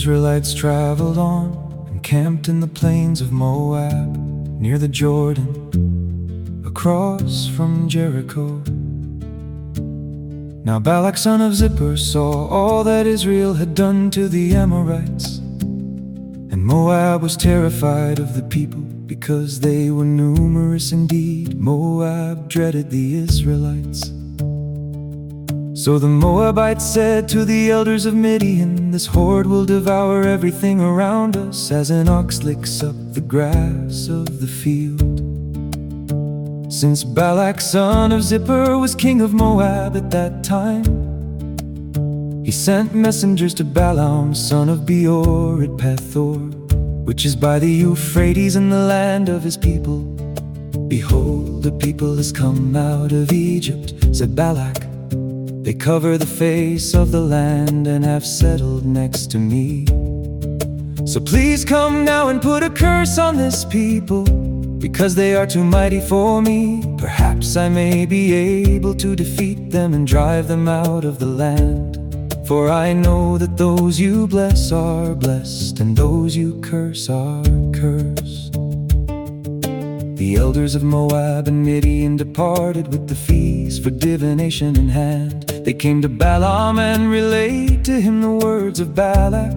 Israelites traveled on and camped in the plains of Moab, near the Jordan, across from Jericho. Now Balak son of Zippor saw all that Israel had done to the Amorites, and Moab was terrified of the people, because they were numerous indeed. Moab dreaded the Israelites. So the Moabites said to the elders of Midian, "This horde will devour everything around us, as an ox licks up the grass of the field." Since Balak son of Zippor was king of Moab at that time, he sent messengers to Balaam son of Beor at Pethor, which is by the Euphrates, in the land of his people. "Behold, the people has come out of Egypt," said Balak. "They cover the face of the land and have settled next to me. So please come now and put a curse on this people, because they are too mighty for me. Perhaps I may be able to defeat them and drive them out of the land. For I know that those you bless are blessed, and those you curse are cursed." The elders of Moab and Midian departed with the feast for divination in hand. They came to Balaam and relayed to him the words of Balak.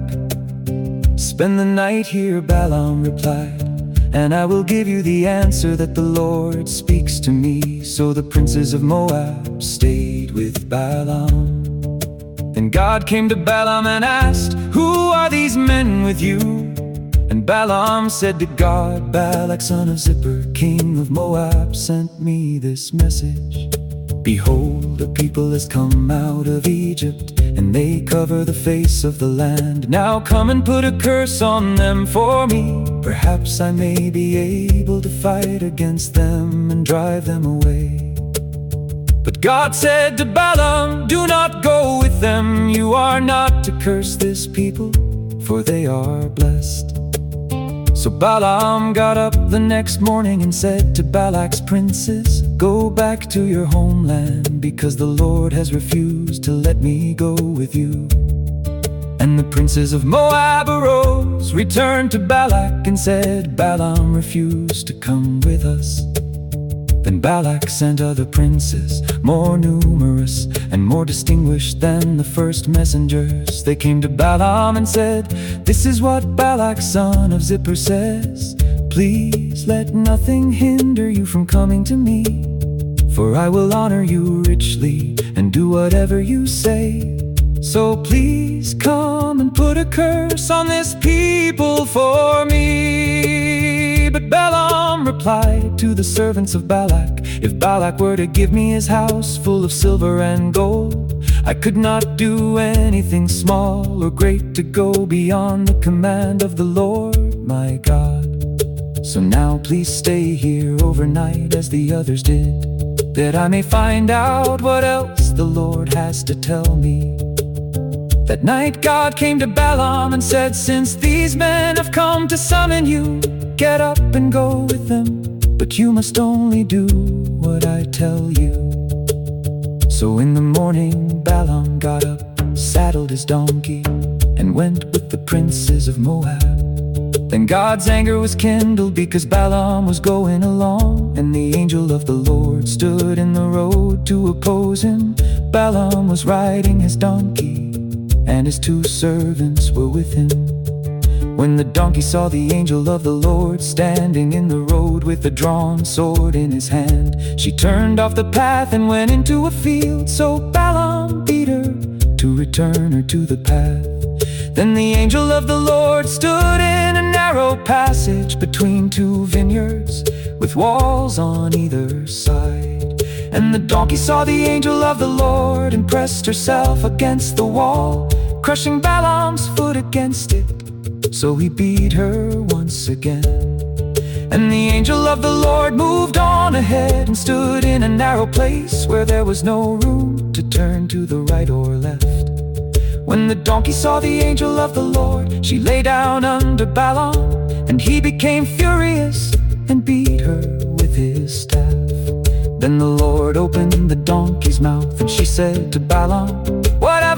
"Spend the night here," Balaam replied, "and I will give you the answer that the Lord speaks to me." So the princes of Moab stayed with Balaam. Then God came to Balaam and asked, "Who are these men with you?" And Balaam said to God, "Balak son of Zippor, king of Moab, sent me this message. Behold, the people has come out of Egypt, and they cover the face of the land. Now come and put a curse on them for me. Perhaps I may be able to fight against them and drive them away." But God said to Balaam, "Do not go with them. You are not to curse this people, for they are blessed." So Balaam got up the next morning and said to Balak's princes, "Go back to your homeland, because the Lord has refused to let me go with you." And the princes of Moab arose, returned to Balak, and said, "Balaam refused to come with us." Then Balak sent other princes, more numerous and more distinguished than the first messengers. They came to Balaam and said, "This is what Balak son of Zippor says. Please let nothing hinder you from coming to me, for I will honor you richly and do whatever you say. So please come and put a curse on this people for me." But Balaam replied to the servants of Balak, "If Balak were to give me his house full of silver and gold, I could not do anything small or great to go beyond the command of the Lord my God. So now please stay here overnight as the others did, that I may find out what else the Lord has to tell me." That night God came to Balaam and said, "Since these men have come to summon you, get up and go with them, but you must only do what I tell you." So in the morning Balaam got up, saddled his donkey, and went with the princes of Moab. Then God's anger was kindled because Balaam was going along, and the angel of the Lord stood in the road to oppose him. Balaam was riding his donkey, and his two servants were with him. When the donkey saw the angel of the Lord standing in the road with a drawn sword in his hand, she turned off the path and went into a field. So Balaam beat her to return her to the path. Then the angel of the Lord stood in a narrow passage between two vineyards, with walls on either side. And the donkey saw the angel of the Lord and pressed herself against the wall, crushing Balaam's foot against it. So he beat her once again. And the angel of the Lord moved on ahead and stood in a narrow place where there was no room to turn to the right or left. When the donkey saw the angel of the Lord, she lay down under Balaam, and he became furious and beat her with his staff. Then the Lord opened the donkey's mouth, and she said to Balaam, "What have I done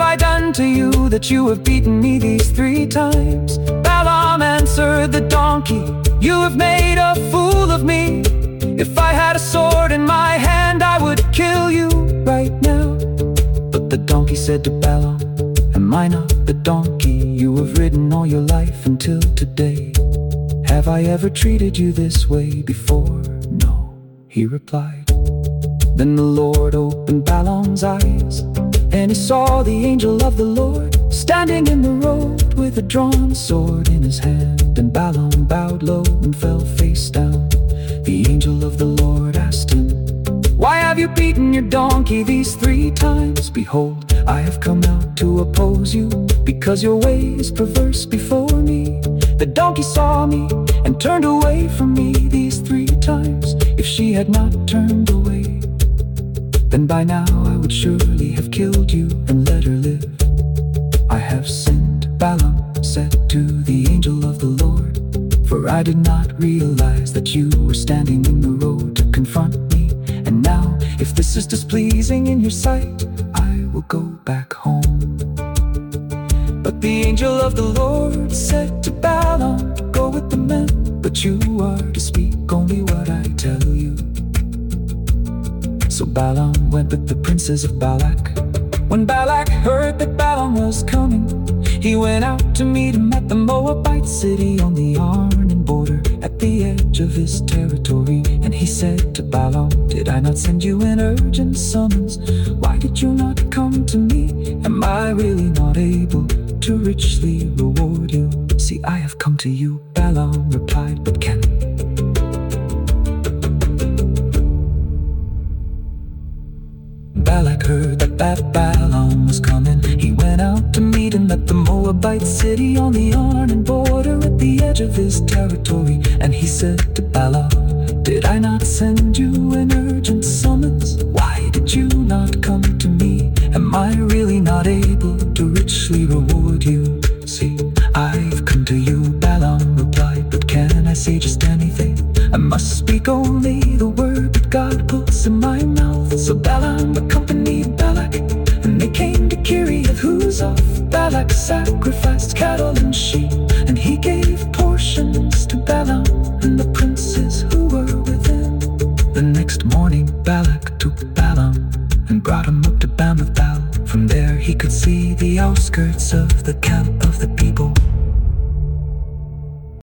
done to you that you have beaten me these 3 times? Balaam answered the donkey, you have made a fool of me. If I had a sword in my hand, I would kill you right now. But the donkey said to Balaam, am I not the donkey you have ridden all your life until today? Have I ever treated you this way before? No, he replied. Then the Lord opened Balaam's eyes, and he saw the angel of the Lord standing in the road with a drawn sword in his hand. And Balaam bowed low and fell face down. The angel of the Lord asked him, why have you beaten your donkey these 3 times? Behold, I have come out to oppose you, because your way is perverse before me. The donkey saw me and turned away from me these 3 times. If she had not turned away, then by now I would surely have killed you and let her live. I have sinned, Balaam said to the angel of the Lord, for I did not realize that you were standing in the road to confront me. And now, if this is displeasing in your sight, I will go back home. But the angel of the Lord said to Balaam, go with the men, but you are to speak only what I tell you. So Balaam went with the princes of Balak. When Balak heard that Balaam was coming, he went out to meet him at the Moabite city on the Arnon border, at the edge of his territory. And he said to Balaam, did I not send you an urgent summons? Why did you not come to me? Am I really not able to richly reward you? See, I have come to you, Balaam replied, but can Balak heard that Balaam was coming. He went out to meet him at the Moabite city on the Arnon border, at the edge of his territory. And he said to Balaam, did I not send you an urgent summons? Why did you not come to me? Am I really not able to richly reward you? See, I've come to you, Balaam replied, but can I say just anything? I must speak only the word that God puts in my mouth. So Balaam accompanied Balak, and they came to Kiriath Huzoth. Balak sacrificed